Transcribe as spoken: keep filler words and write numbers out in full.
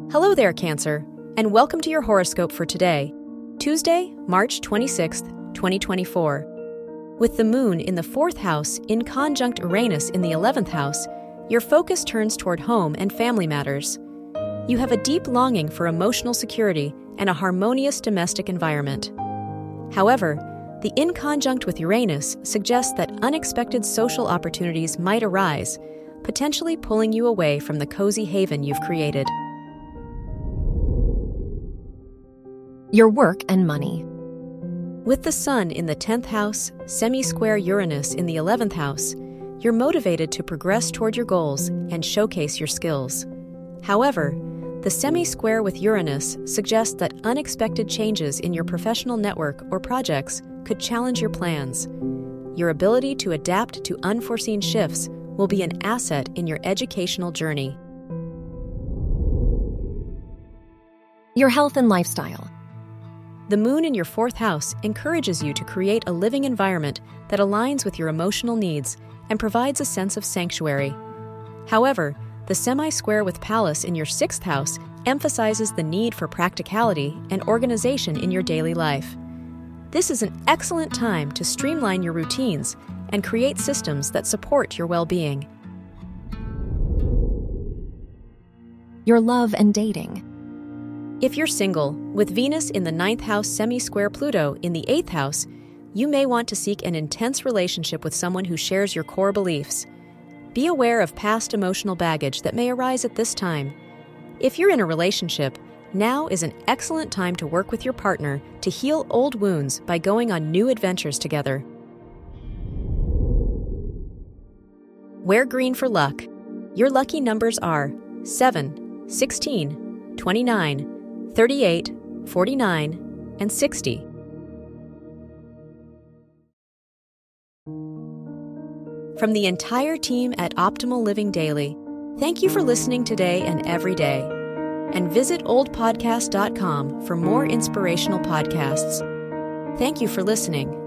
Hello there, Cancer, and welcome to your horoscope for today, Tuesday, March twenty-sixth, twenty twenty-four. With the moon in the fourth house in conjunct Uranus in the eleventh house, your focus turns toward home and family matters. You have a deep longing for emotional security and a harmonious domestic environment. However, the in conjunct with Uranus suggests that unexpected social opportunities might arise, potentially pulling you away from the cozy haven you've created. Your work and money. With the Sun in the tenth house, semi-square Uranus in the eleventh house, you're motivated to progress toward your goals and showcase your skills. However, the semi-square with Uranus suggests that unexpected changes in your professional network or projects could challenge your plans. Your ability to adapt to unforeseen shifts will be an asset in your educational journey. Your health and lifestyle. The moon in your fourth house encourages you to create a living environment that aligns with your emotional needs and provides a sense of sanctuary. However, the semi-square with Pallas in your sixth house emphasizes the need for practicality and organization in your daily life. This is an excellent time to streamline your routines and create systems that support your well-being. Your love and dating. If you're single, with Venus in the ninth house semi-square Pluto in the eighth house, you may want to seek an intense relationship with someone who shares your core beliefs. Be aware of past emotional baggage that may arise at this time. If you're in a relationship, now is an excellent time to work with your partner to heal old wounds by going on new adventures together. Wear green for luck. Your lucky numbers are seven, sixteen, twenty-nine, thirty-eight, forty-nine, and sixty. From the entire team at Optimal Living Daily, thank you for listening today and every day. And visit old podcast dot com for more inspirational podcasts. Thank you for listening.